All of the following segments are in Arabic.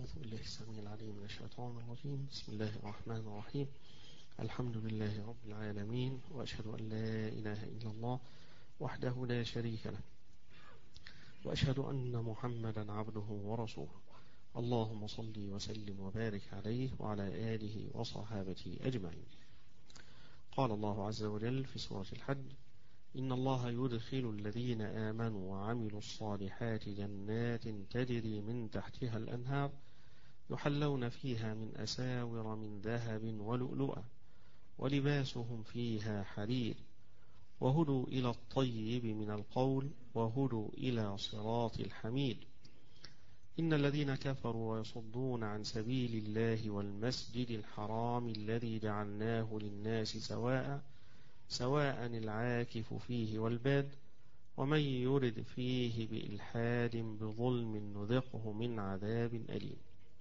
أعوذ بالله السميع العليم من الشيطان الرجيم. بسم الله الرحمن الرحيم. الحمد لله رب العالمين، وأشهد أن لا إله إلا الله وحده لا شريك له، وأشهد أن محمدا عبده ورسوله. اللهم صل وسلم وبارك عليه وعلى آله وصحابته أجمعين. قال الله عز وجل في سورة الحج: إن الله يدخل الذين آمنوا وعملوا الصالحات جنات تجري من تحتها الأنهار يحلون فيها من أساور من ذهب ولؤلؤا ولباسهم فيها حرير وهدوا إلى الطيب من القول وهدوا إلى صراط الحميد. إن الذين كفروا ويصدون عن سبيل الله والمسجد الحرام الذي جعلناه للناس سواء العاكف فيه والباد ومن يرد فيه بإلحاد بظلم نذقه من عذاب أليم.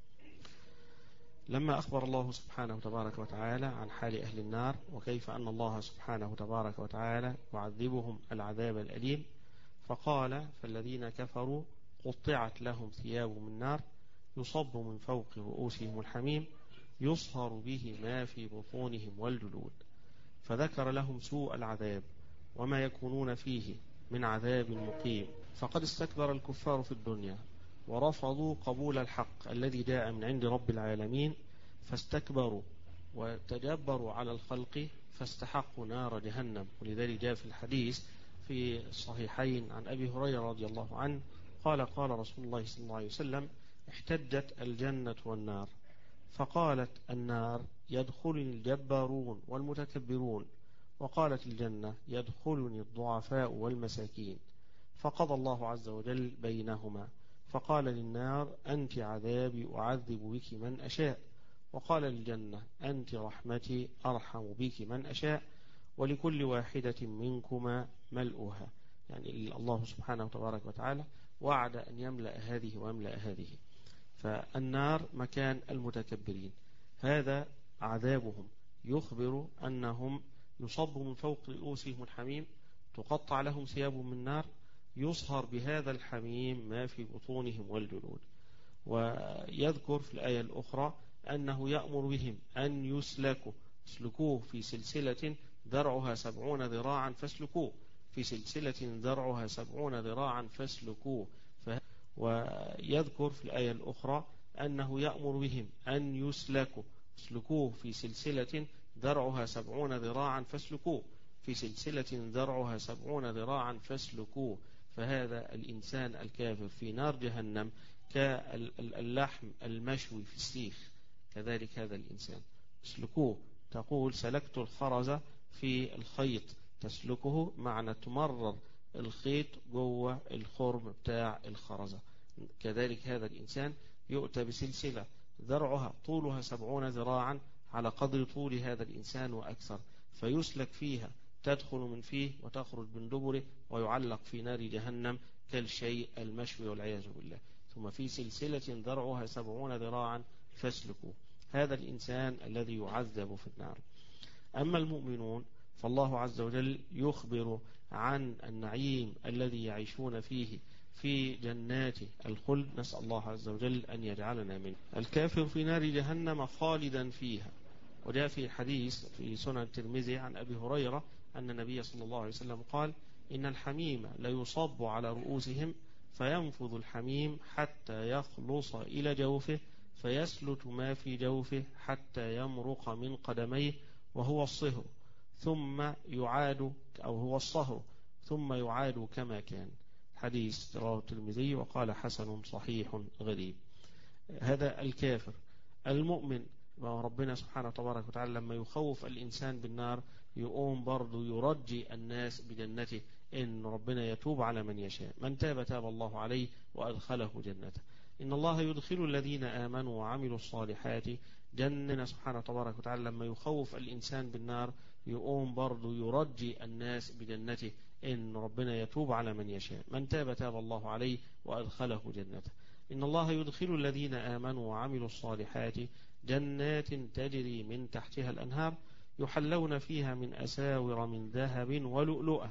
لما أخبر الله سبحانه تبارك وتعالى عن حال أهل النار وكيف أن الله سبحانه تبارك وتعالى يعذبهم العذاب الأليم، فقال: فالذين كفروا قطعت لهم ثياب من نار يصب من فوق رؤوسهم الحميم يصهر به ما في بطونهم والجلود، فذكر لهم سوء العذاب وما يكونون فيه من عذاب مقيم. فقد استكبر الكفار في الدنيا ورفضوا قبول الحق الذي جاء من عند رب العالمين، فاستكبروا وتجبروا على الخلق فاستحقوا نار جهنم. ولذلك جاء في الحديث في الصحيحين عن أبي هريرة رضي الله عنه قال: قال رسول الله صلى الله عليه وسلم: احتجت الجنة والنار، فقالت النار: يدخلني الجبارون والمتكبرون، وقالت الجنة: يدخلني الضعفاء والمساكين. فقضى الله عز وجل بينهما، فقال للنار: أنت عذابي أعذب بك من أشاء، وقال للجنة: أنت رحمتي أرحم بك من أشاء، ولكل واحدة منكما ملؤها. يعني الله سبحانه تبارك وتعالى وعد أن يملأ هذه ويملأ هذه. فالنار مكان المتكبرين، هذا عذابهم، يخبر أنهم يصب من فوق رؤوسهم الحميم، تقطع لهم ثياب من نار، يصهر بهذا الحميم ما في بطونهم والجلود. ويذكر في الآية الأخرى أنه يأمر بهم أن يسلكوه في سلسلة ذرعها 70 ذراعا فاسلكوه، في سلسلة ذرعها 70 ذراعا فاسلكوه. ويذكر في الآية الأخرى أنه يأمر بهم أن يسلكوه في سلسلة ذرعها 70 ذراعا فاسلكوه، في سلسلة ذرعها 70 ذراعا فاسلكوه. فهذا الإنسان الكافر في نار جهنم كاللحم المشوي في السيخ، كذلك هذا الإنسان. اسلكوه، تقول سلكت الخرز في الخيط، تسلكه معنى تمرر الخيط جوه الخرم بتاع الخرزة. كذلك هذا الإنسان يؤتى بسلسلة ذرعها طولها 70 ذراعا على قدر طول هذا الإنسان وأكثر، فيسلك فيها، تدخل من فيه وتخرج من دبره، ويعلق في نار جهنم كالشيء المشوي والعياذ بالله. ثم في سلسلة ذرعها 70 ذراعا فاسلكوه. هذا الإنسان الذي يعذب في النار. أما المؤمنون فالله عز وجل يخبر عن النعيم الذي يعيشون فيه في جنات الخلد، نسأل الله عز وجل أن يجعلنا منه. الكافر في نار جهنم خالدا فيها. وجاء في حديث في سنن الترمذي عن أبي هريرة أن النبي صلى الله عليه وسلم قال: إن الحميم ليصب على رؤوسهم فينفذ الحميم حتى يخلص إلى جوفه فيسلت ما في جوفه حتى يمرق من قدميه وهو الصهر، ثم يعاد، أو هو الصهر ثم يعاد كما كان. حديث رواه الترمذي وقال: حسن صحيح غريب. هذا الكافر. المؤمن ربنا سبحانه تبارك وتعالى لما يخوف الإنسان بالنار يقوم برضو يرجي الناس بجنته، إن ربنا يتوب على من يشاء، من تاب تاب الله عليه وأدخله جنته. إن الله يدخل الذين آمنوا وعملوا الصالحات جنة. سبحانه تبارك وتعالى لما يخوف الإنسان بالنار يقوم برضو يرجي الناس بجنته، إن ربنا يتوب على من يشاء، من تاب تاب الله عليه وأدخله جنته. إن الله يدخل الذين آمنوا وعملوا الصالحات جنات تجري من تحتها الأنهار يحلون فيها من أساور من ذهب ولؤلؤا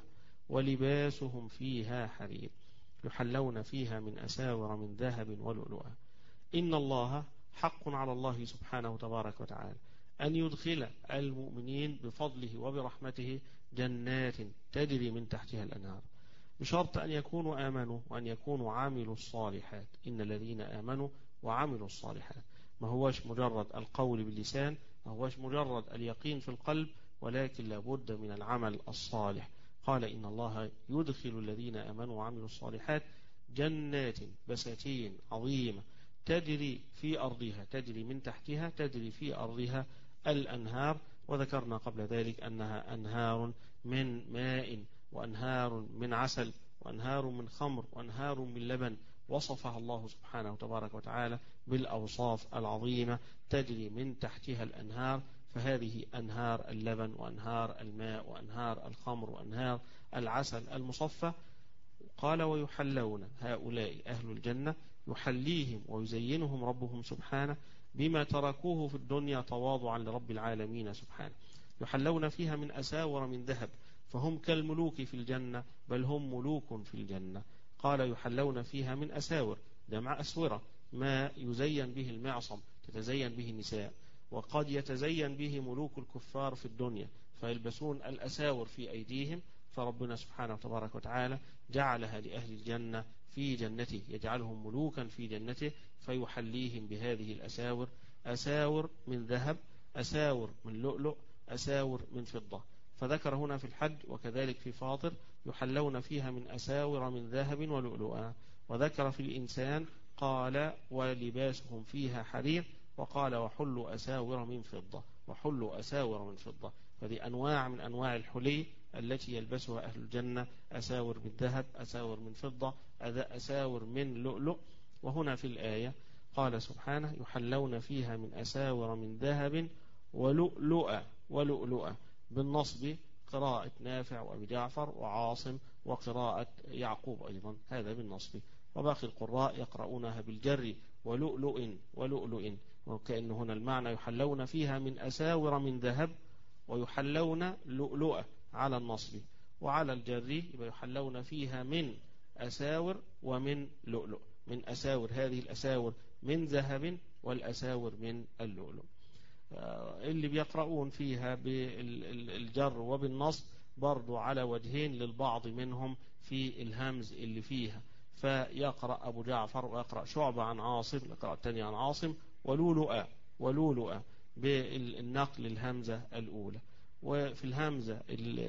ولباسهم فيها حرير. يحلون فيها من أساور من ذهب ولؤلؤا. إن الله حق على الله سبحانه تبارك وتعالى أن يدخل المؤمنين بفضله وبرحمته جنات تجري من تحتها الأنهار، بشرط أن يكونوا آمنوا وأن يكونوا عاملوا الصالحات. إن الذين آمنوا وعملوا الصالحات، ما هوش مجرد القول باللسان، ما هوش مجرد اليقين في القلب، ولكن لابد من العمل الصالح. قال إن الله يدخل الذين آمنوا وعملوا الصالحات جنات، بساتين عظيمة، تجري في أرضها، تجري من تحتها، تجري في أرضها الأنهار. وذكرنا قبل ذلك أنها أنهار من ماء، وأنهار من عسل، وأنهار من خمر، وأنهار من لبن، وصفها الله سبحانه تبارك وتعالى بالأوصاف العظيمة، تجري من تحتها الأنهار. فهذه أنهار اللبن، وأنهار الماء، وأنهار الخمر، وأنهار العسل المصفى. قال ويحلون، هؤلاء أهل الجنة يحليهم ويزينهم ربهم سبحانه بما تركوه في الدنيا تواضعا لرب العالمين سبحانه. يحلون فيها من أساور من ذهب، فهم كالملوك في الجنة، بل هم ملوك في الجنة. قال يحلون فيها من أساور، جمع أسورة، ما يزين به المعصم، تتزين به النساء، وقد يتزين به ملوك الكفار في الدنيا فيلبسون الأساور في أيديهم. فربنا سبحانه وتبارك وتعالى جعلها لأهل الجنة في جنته، يجعلهم ملوكا في جنته، فيحليهم بهذه الأساور، أساور من ذهب، أساور من لؤلؤ، أساور من فضة. فذكر هنا في الحج وكذلك في فاطر يحلون فيها من أساور من ذهب ولؤلؤا. وذكر في الإنسان قال ولباسهم فيها حرير، وقال وحلوا أساور من فضة، وحلوا أساور من فضة. فدي أنواع من أنواع الحلي التي يلبسها أهل الجنة، أساور من ذهب، أساور من فضة، أساور من لؤلؤ. وهنا في الآية قال سبحانه يحلون فيها من أساور من ذهب ولؤلؤا، ولؤلؤا بالنصب، قراءة نافع وأبي جعفر وعاصم، وقراءة يعقوب أيضا هذا بالنصب، وباقي القراء يقرؤونها بالجر ولؤلؤ ولؤلؤ. وكأن هنا المعنى يحلون فيها من أساور من ذهب، ويحلون لؤلؤة على النصب، وعلى الجر يبقى يحلون فيها من أساور ومن لؤلؤ، من أساور، هذه الأساور من ذهب، والأساور من اللؤلؤ. اللي بيقرؤون فيها بالجر وبالنصب برضو على وجهين للبعض منهم في الهمز اللي فيها، فيقرأ أبو جعفر ويقرأ شعبة عن عاصم، يقرأ الثاني عن عاصم ولولؤا، ولولؤا بالنقل الهمزة الأولى. وفي الهمزة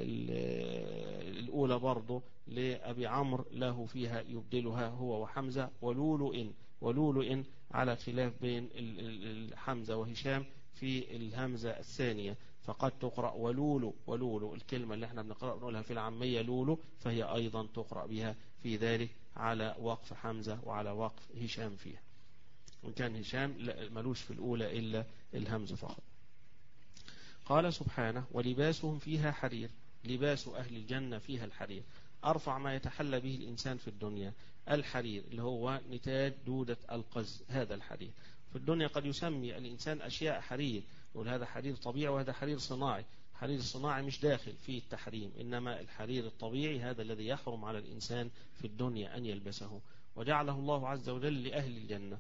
الأولى برضو لأبي عمرو له فيها يبدلها هو وحمزة ولولؤ، ولولؤ، على خلاف بين الحمزة وهشام في الهمزة الثانية، فقد تقرأ ولولو، ولولو الكلمة اللي احنا بنقولها في العامية لولو، فهي أيضا تقرأ بها في ذلك على وقف حمزة وعلى وقف هشام فيها، وإن كان هشام ملوش في الأولى إلا الهمزة فقط. قال سبحانه ولباسهم فيها حرير، لباس أهل الجنة فيها الحرير، أرفع ما يتحلى به الإنسان في الدنيا الحرير، اللي هو نتاج دودة القز، هذا الحرير. في الدنيا قد يسمي الإنسان أشياء حرير، يقول هذا حرير طبيعي وهذا حرير صناعي. الحرير الصناعي مش داخل فيه التحريم، إنما الحرير الطبيعي هذا الذي يحرم على الإنسان في الدنيا أن يلبسه، وجعله الله عز وجل لأهل الجنة.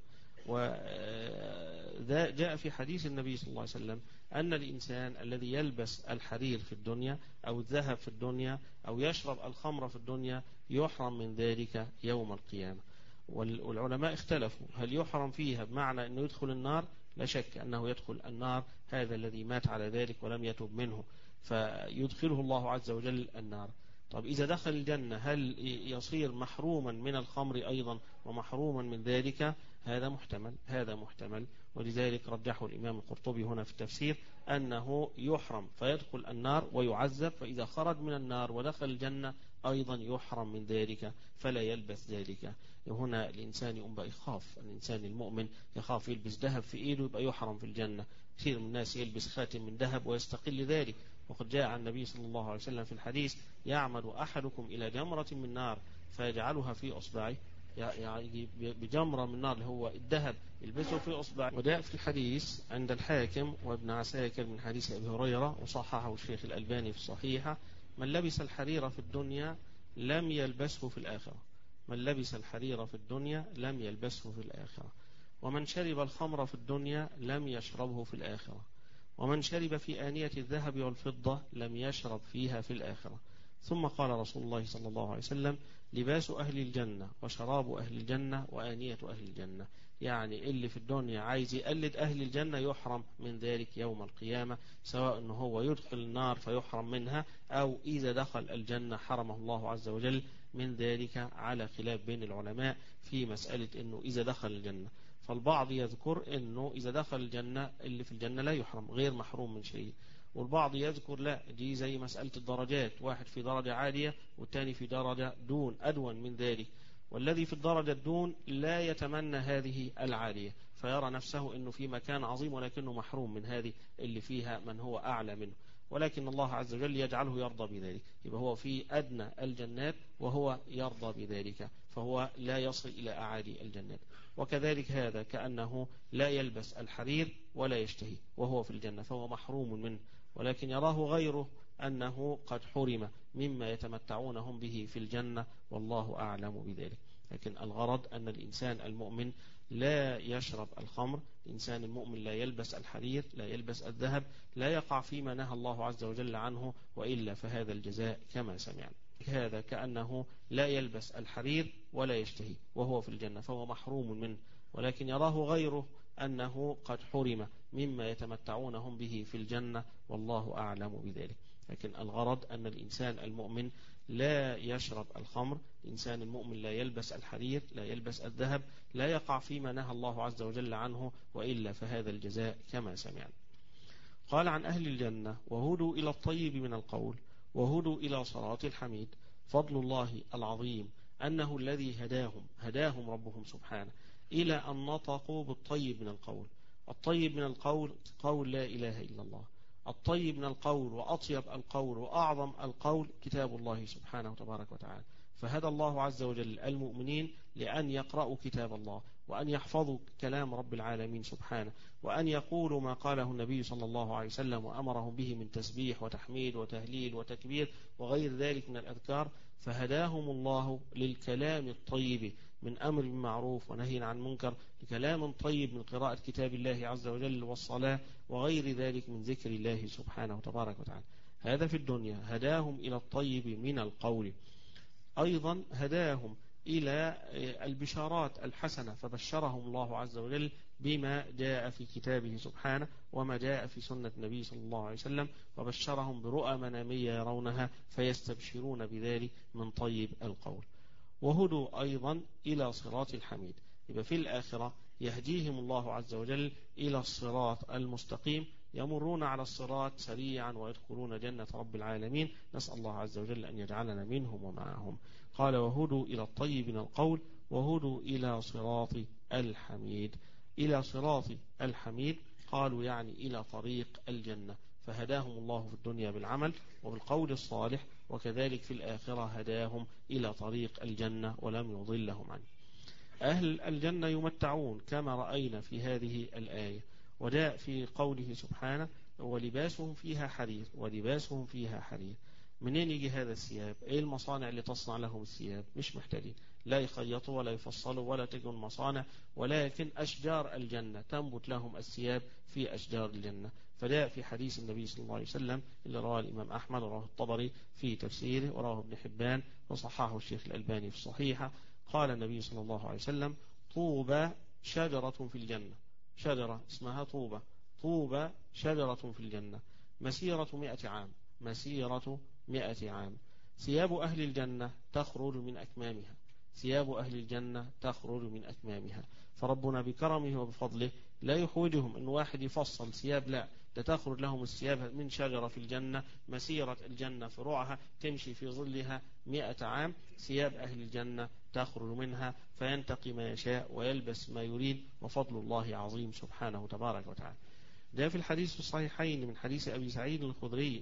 وذا جاء في حديث النبي صلى الله عليه وسلم أن الإنسان الذي يلبس الحرير في الدنيا أو الذهب في الدنيا أو يشرب الخمر في الدنيا يحرم من ذلك يوم القيامة. والعلماء اختلفوا هل يحرم فيها بمعنى أنه يدخل النار؟ لا شك أنه يدخل النار، هذا الذي مات على ذلك ولم يتب منه فيدخله الله عز وجل النار. طب إذا دخل الجنة هل يصير محروما من الخمر أيضا ومحروما من ذلك؟ هذا محتمل، هذا محتمل. ولذلك رجحه الإمام القرطبي هنا في التفسير أنه يحرم فيدخل النار ويعذب، فإذا خرج من النار ودخل الجنة أيضا يحرم من ذلك فلا يلبس ذلك. هنا الإنسان يقوم بقى يخاف، الإنسان المؤمن يخاف يلبس ذهب في إيده يبقى يحرم في الجنة. كثير من الناس يلبس خاتم من ذهب ويستقل ذلك، وقد جاء عن النبي صلى الله عليه وسلم في الحديث يعمد أحدكم إلى جمرة من نار فيجعلها في أصبعه، يعني بجمرة من نار اللي هو الذهب يلبسه في أصبعه. وجاء في الحديث عند الحاكم وابن عساكر من حديث أبي هريرة وصححه الشيخ الألباني في الصحيحة: من لبس الحرير في الدنيا لم يلبسه في الآخرة، من لبس الحرير في الدنيا لم يلبسه في الآخرة. ومن شرب الخمر في الدنيا لم يشربه في الآخرة، ومن شرب في آنية الذهب والفضة لم يشرب فيها في الآخرة. ثم قال رسول الله صلى الله عليه وسلم: لباس أهل الجنة وشراب أهل الجنة وآنية أهل الجنة. يعني اللي في الدنيا عايز يقلد أهل الجنة يحرم من ذلك يوم القيامة، سواء أنه هو يدخل النار فيحرم منها، أو إذا دخل الجنة حرمه الله عز وجل من ذلك، على خلاف بين العلماء في مسألة أنه إذا دخل الجنة. فالبعض يذكر أنه إذا دخل الجنة اللي في الجنة لا يحرم، غير محروم من شيء، والبعض يذكر لا، دي زي مسألة الدرجات، واحد في درجة عالية والتاني في درجة أدون من ذلك، والذي في الدرجة الدون لا يتمنى هذه العالية، فيرى نفسه أنه في مكان عظيم ولكنه محروم من هذه اللي فيها من هو أعلى منه، ولكن الله عز وجل يجعله يرضى بذلك، يبقى هو في أدنى الجنات وهو يرضى بذلك، فهو لا يصل إلى أعالي الجنات. وكذلك هذا كأنه لا يلبس الحرير ولا يشتهي وهو في الجنة، فهو محروم منه، ولكن يراه غيره أنه قد حرم مما يتمتعونهم به في الجنة، والله أعلم بذلك. لكن الغرض أن الإنسان المؤمن لا يشرب الخمر، الإنسان المؤمن لا يلبس الحرير، لا يلبس الذهب، لا يقع فيما نهى الله عز وجل عنه، وإلا فهذا الجزاء كما سمعنا. هذا كأنه لا يلبس الحرير ولا يشتهي وهو في الجنة، فهو محروم منه، ولكن يراه غيره أنه قد حرم مما يتمتعونهم به في الجنة، والله أعلم بذلك. لكن الغرض أن الإنسان المؤمن لا يشرب الخمر، الإنسان المؤمن لا يلبس الحرير، لا يلبس الذهب، لا يقع فيما نهى الله عز وجل عنه، وإلا فهذا الجزاء كما سمعنا. قال عن أهل الجنة: وهدوا إلى الطيب من القول وهدوا إلى صراط الحميد. فضل الله العظيم أنه الذي هداهم ربهم سبحانه إلى أن نطقوا بالطيب من القول. الطيب من القول قول لا إله إلا الله، الطيب من القول وأطيب القول وأعظم القول كتاب الله سبحانه وتبارك وتعالى. فهدى الله عز وجل المؤمنين لأن يقرأوا كتاب الله، وأن يحفظوا كلام رب العالمين سبحانه، وأن يقولوا ما قاله النبي صلى الله عليه وسلم وأمرهم به من تسبيح وتحميد وتهليل وتكبير وغير ذلك من الأذكار. فهداهم الله للكلام الطيب من أمر بالمعروف ونهي عن منكر، لكلام طيب من قراءة كتاب الله عز وجل والصلاة وغير ذلك من ذكر الله سبحانه وتبارك وتعالى. هذا في الدنيا هداهم إلى الطيب من القول. أيضا هداهم إلى البشارات الحسنة، فبشرهم الله عز وجل بما جاء في كتابه سبحانه وما جاء في سنة النبي صلى الله عليه وسلم، وبشرهم برؤى منامية يرونها فيستبشرون بذلك من طيب القول. وهدوا أيضا إلى صراط الحميد، يبقى في الآخرة يهديهم الله عز وجل إلى الصراط المستقيم، يمرون على الصراط سريعا ويدخلون جنة رب العالمين. نسأل الله عز وجل أن يجعلنا منهم ومعهم. قال: وهدوا إلى الطيب من القول وهدوا إلى صراط الحميد. إلى صراط الحميد قالوا يعني إلى طريق الجنة، فهداهم الله في الدنيا بالعمل وبالقول الصالح، وكذلك في الآخرة هداهم إلى طريق الجنة ولم يضلهم عنه. أهل الجنة يمتعون كما رأينا في هذه الآية، وجاء في قوله سبحانه: ولباسهم فيها حرير ولباسهم فيها حرير. منين يجي هذا الثياب؟ ايه المصانع اللي تصنع لهم الثياب؟ مش محتاجين لا يخيطوا ولا يفصلوا ولا تجوا المصانع، ولكن أشجار الجنة تنبت لهم الثياب في أشجار الجنة. فجاء في حديث النبي صلى الله عليه وسلم اللي رواه الإمام أحمد ورواه الطبري في تفسيره ورواه ابن حبان وصححه الشيخ الألباني في الصحيحة، قال النبي صلى الله عليه وسلم: طوبى شجرة في الجنة، شجرة اسمها طوبى، طوبى شجرة في الجنة مسيرة 100 عام، مسيرة 100 عام. ثياب أهل الجنة تخرج من أكمامها، ثياب أهل الجنة تخرج من أكمامها. فربنا بكرمه وبفضله لا يحوجهم أن واحد يفصل ثياب، لا، تخرج لهم الثياب من شجرة في الجنة، مسيرة الجنة فروعها تمشي في ظلها 100 عام. ثياب أهل الجنة تخرج منها فينتقي ما يشاء ويلبس ما يريد، وفضل الله عظيم سبحانه تبارك وتعالى. ده في الحديث في الصحيحين من حديث أبي سعيد الخدري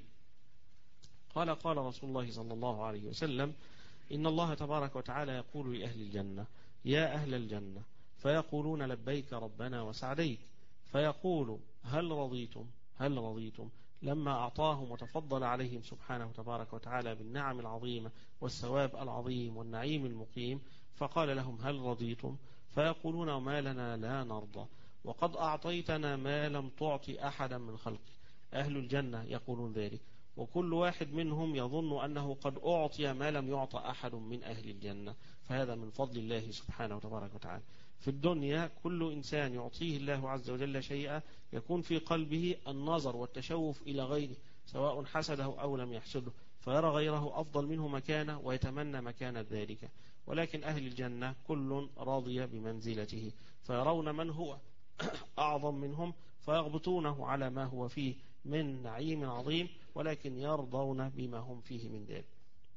قال: قال رسول الله صلى الله عليه وسلم: إن الله تبارك وتعالى يقول لأهل الجنة: يا أهل الجنة، فيقولون: لبيك ربنا وسعديك. فيقول: هل رضيتم؟ هل رضيتم؟ لما أعطاهم وتفضل عليهم سبحانه تبارك وتعالى بالنعم العظيمة والثواب العظيم والنعيم المقيم، فقال لهم: هل رضيتم؟ فيقولون وما لنا لا نرضى وقد أعطيتنا ما لم تعطي أحدا من خلقك. أهل الجنة يقولون ذلك، وكل واحد منهم يظن أنه قد أعطي ما لم يعطى أحد من أهل الجنة، فهذا من فضل الله سبحانه وتبارك وتعالى. في الدنيا كل إنسان يعطيه الله عز وجل شيئا يكون في قلبه النظر والتشوف إلى غيره، سواء حسده أو لم يحسده، فيرى غيره أفضل منه مكانه ويتمنى مكانة ذلك. ولكن أهل الجنة كل راضي بمنزلته، فيرون من هو أعظم منهم فيغبطونه على ما هو فيه من نعيم عظيم، ولكن يرضون بما هم فيه من ذلك.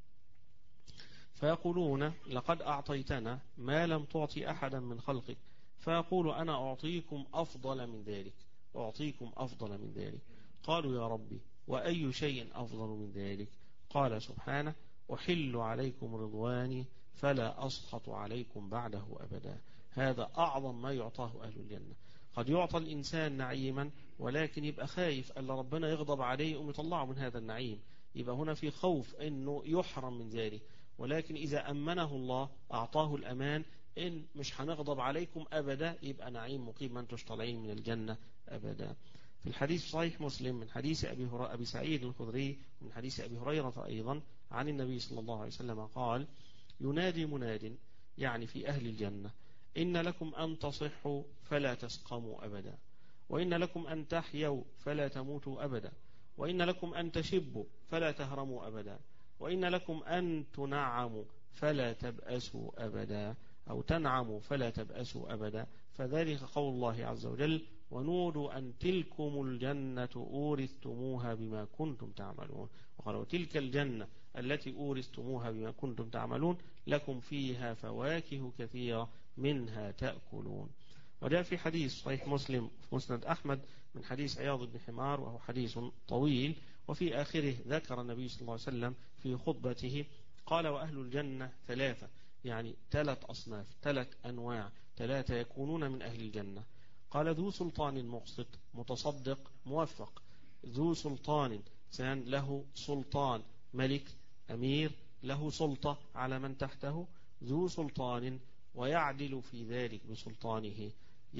فيقولون لقد أعطيتنا ما لم تعطي أحدا من خلقك، فيقول أنا أعطيكم أفضل من ذلك، أعطيكم أفضل من ذلك. قالوا يا ربي وأي شيء أفضل من ذلك؟ قال سبحانه أحل عليكم رضواني فلا أسخط عليكم بعده أبدا. هذا أعظم ما يعطاه أهل الجنة. قد يعطى الإنسان نعيما ولكن يبقى خايف أن ربنا يغضب عليه ويطلعه من هذا النعيم، يبقى هنا في خوف أنه يحرم من ذلك. ولكن إذا أمنه الله أعطاه الأمان إن مش هنغضب عليكم أبدا، يبقى نعيم مقيم، ما انتوش طالعين من الجنة أبدا. في الحديث صحيح مسلم من حديث أبي سعيد الخدري ومن حديث أبي هريرة أيضا عن النبي صلى الله عليه وسلم قال ينادي مناد، يعني في أهل الجنة، إن لكم أن تصحوا فلا تسقموا أبدا، وإن لكم أن تحيوا فلا تموتوا أبدا، وإن لكم أن تشبوا فلا تهرموا أبدا، وإن لكم أن تنعموا فلا تبأسوا أبدا، أو تنعموا فلا تبأسوا أبدا. فذلك قول الله عز وجل ونودوا أن تلكم الجنة أورثتموها بما كنتم تعملون. وقالوا تلك الجنة التي أورثتموها بما كنتم تعملون لكم فيها فواكه كثيرة منها تأكلون. وجاء في حديث صحيح مسلم في مسند أحمد من حديث عياض بن حمار، وهو حديث طويل، وفي آخره ذكر النبي صلى الله عليه وسلم في خطبته قال وأهل الجنة ثلاثة، يعني 3 أصناف 3 أنواع 3 يكونون من أهل الجنة. قال ذو سلطان مقسط متصدق موفق، ذو سلطان إنسان له سلطان، ملك أمير له سلطة على من تحته، ذو سلطان ويعدل في ذلك بسلطانه،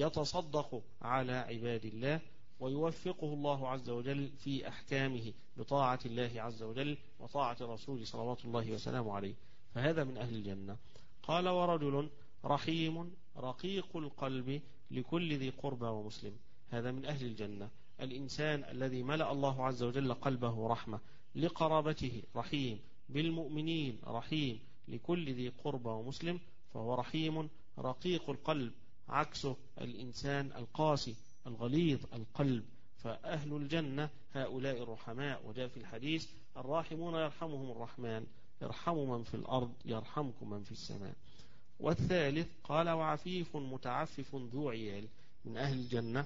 يتصدق على عباد الله ويوفقه الله عز وجل في أحكامه بطاعة الله عز وجل وطاعة رسوله صلوات الله وسلامه عليه، فهذا من أهل الجنة. قال ورجل رحيم رقيق القلب لكل ذي قربى ومسلم، هذا من أهل الجنة. الإنسان الذي ملأ الله عز وجل قلبه رحمة لقرابته رحيم، بالمؤمنين رحيم، لكل ذي قربى ومسلم، فهو رحيم رقيق القلب. عكسه الإنسان القاسي الغليظ القلب. فأهل الجنة هؤلاء الرحماء. وجاء في الحديث الراحمون يرحمهم الرحمن يرحم من في الأرض يرحمكم من في السماء. والثالث قال وعفيف متعفف ذو عيال، من أهل الجنة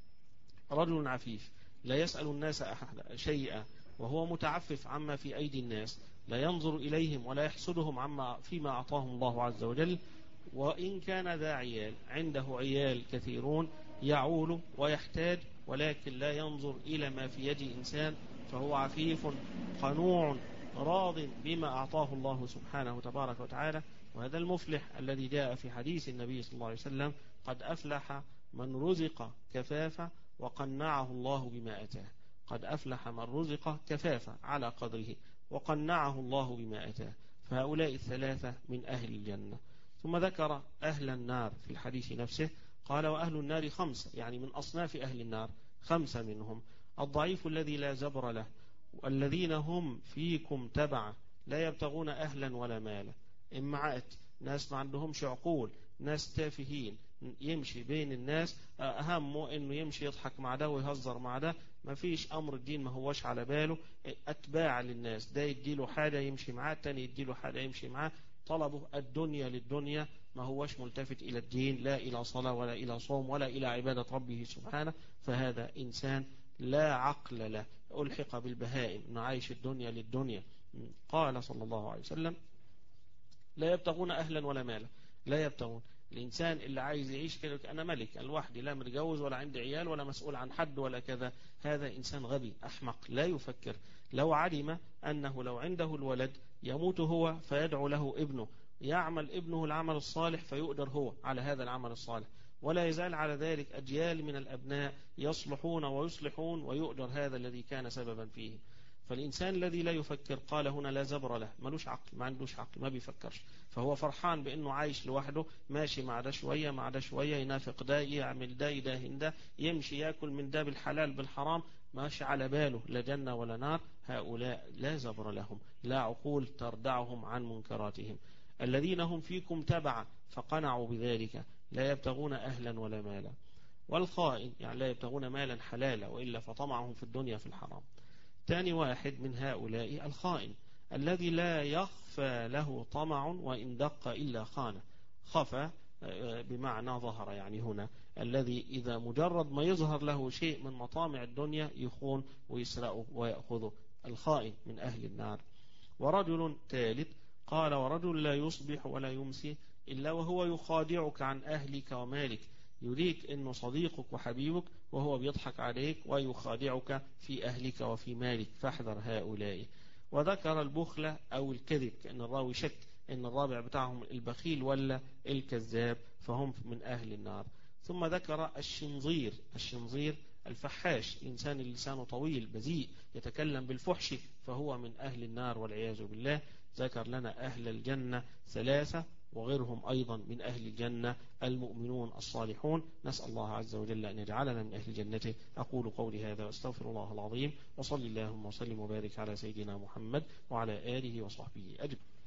رجل عفيف لا يسأل الناس شيئا، وهو متعفف عما في أيدي الناس، لا ينظر إليهم ولا يحسدهم عما فيما أعطاهم الله عز وجل. وإن كان ذا عيال، عنده عيال كثيرون يعول ويحتاج، ولكن لا ينظر إلى ما في يد إنسان، فهو عفيف قنوع راض بما أعطاه الله سبحانه تبارك وتعالى. وهذا المفلح الذي جاء في حديث النبي صلى الله عليه وسلم قد أفلح من رزق كفافة وقنعه الله بما أتاه. قد أفلح من رزق كفافة على قدره وقنعه الله بما أتاه. فهؤلاء الثلاثة من أهل الجنة. ثم ذكر أهل النار في الحديث نفسه، قال وأهل النار 5، يعني من أصناف أهل النار 5 منهم: الضعيف الذي لا زبر له، والذين هم فيكم تبع لا يبتغون أهلا ولا مالا. إمعات ناس ما عندهمش عقول، ناس تافهين، يمشي بين الناس أهمه أنه يمشي يضحك مع ده ويهزر مع ده، ما فيش أمر الدين ما هوش على باله، أتباع للناس، ده يديله حاجة يمشي معاه، التاني يديله حاجة يمشي معاه، طلبه الدنيا للدنيا، ما هوش ملتفت إلى الدين، لا إلى صلاة ولا إلى صوم ولا إلى عبادة ربه سبحانه. فهذا إنسان لا عقل له، ألحق بالبهائم، نعيش الدنيا للدنيا. قال صلى الله عليه وسلم لا يبتغون أهلا ولا مالا، لا يبتغون. الإنسان اللي عايز يعيش كده أنا ملك لوحدي، لا متجوز ولا عندي عيال ولا مسؤول عن حد ولا كذا، هذا إنسان غبي أحمق لا يفكر. لو علم أنه لو عنده الولد يموت هو فيدعو له ابنه، يعمل ابنه العمل الصالح فيؤجر هو على هذا العمل الصالح، ولا يزال على ذلك أجيال من الأبناء يصلحون ويصلحون ويؤجر هذا الذي كان سببا فيه. فالإنسان الذي لا يفكر، قال هنا لا زبر له، ملوش عقل، ما عندوش عقل، ما بيفكرش، فهو فرحان بأنه عايش لوحده، ماشي مع ده شوية مع ده شوية، ينافق ده، يعمل ده، يداهن ده، يمشي يأكل من ده بالحلال بالحرام، ماشي على باله لا جنة ولا نار. هؤلاء لا زبر لهم، لا عقول تردعهم عن منكراتهم. الذين هم فيكم تبعا فقنعوا بذلك، لا يبتغون أهلا ولا مالا. والخائن يعني لا يبتغون مالا حلالا، وإلا فطمعهم في الدنيا في الحرام. ثاني واحد من هؤلاء الخائن الذي لا يخفى له طمع وإن دق إلا خانه. خفى بمعنى ظهر، يعني هنا الذي إذا مجرد ما يظهر له شيء من مطامع الدنيا يخون ويسرقه ويأخذه. الخائن من أهل النار. ورجل ثالث قال ورجل لا يصبح ولا يمسي إلا وهو يخادعك عن أهلك ومالك، يريك أنه صديقك وحبيبك وهو بيضحك عليك ويخادعك في أهلك وفي مالك، فاحذر هؤلاء. وذكر البخل أو الكذب، كأن الراوي شك أن الرابع بتاعهم البخيل ولا الكذاب، فهم من أهل النار. ثم ذكر الشنظير. الشنظير الفحاش، الإنسان اللي لسانه طويل بذيء يتكلم بالفحش، فهو من أهل النار والعياذ بالله. ذكر لنا أهل الجنة ثلاثة وغيرهم أيضا من أهل الجنة المؤمنون الصالحون. نسأل الله عز وجل أن يجعلنا من أهل جنته. أقول قولي هذا وأستغفر الله العظيم، وصلي اللهم وسلم وبارك على سيدنا محمد وعلى آله وصحبه أجمعين.